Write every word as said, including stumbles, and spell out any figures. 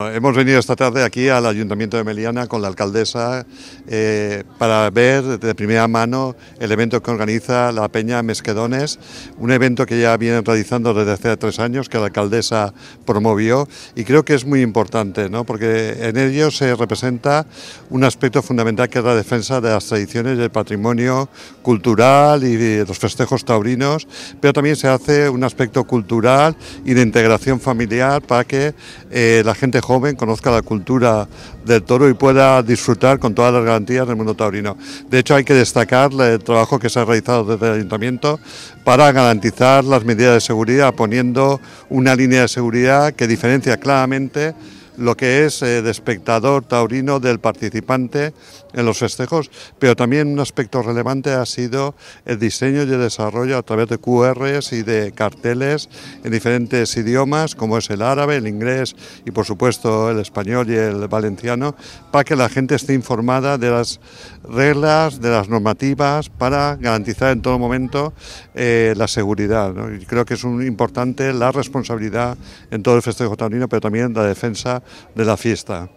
Hemos venido esta tarde aquí al Ayuntamiento de Meliana con la alcaldesa eh, para ver de primera mano el evento que organiza la Peña Mesquedones, un evento que ya vienen realizando desde hace tres años, que la alcaldesa promovió, y creo que es muy importante, ¿no? Porque en ello se representa un aspecto fundamental, que es la defensa de las tradiciones y el patrimonio cultural y de los festejos taurinos, pero también se hace un aspecto cultural y de integración familiar para que eh, la gente joven joven conozca la cultura del toro y pueda disfrutar con todas las garantías del mundo taurino. De hecho, hay que destacar el trabajo que se ha realizado desde el Ayuntamiento para garantizar las medidas de seguridad, poniendo una línea de seguridad que diferencia claramente lo que es eh, de espectador taurino del participante en los festejos, pero también un aspecto relevante ha sido el diseño y el desarrollo a través de cu erres y de carteles en diferentes idiomas, como es el árabe, el inglés y por supuesto el español y el valenciano, para que la gente esté informada de las reglas, de las normativas, para garantizar en todo momento eh, la seguridad, ¿no? Y creo que es un importante la responsabilidad en todo el festejo taurino, pero también la defensa de la fiesta.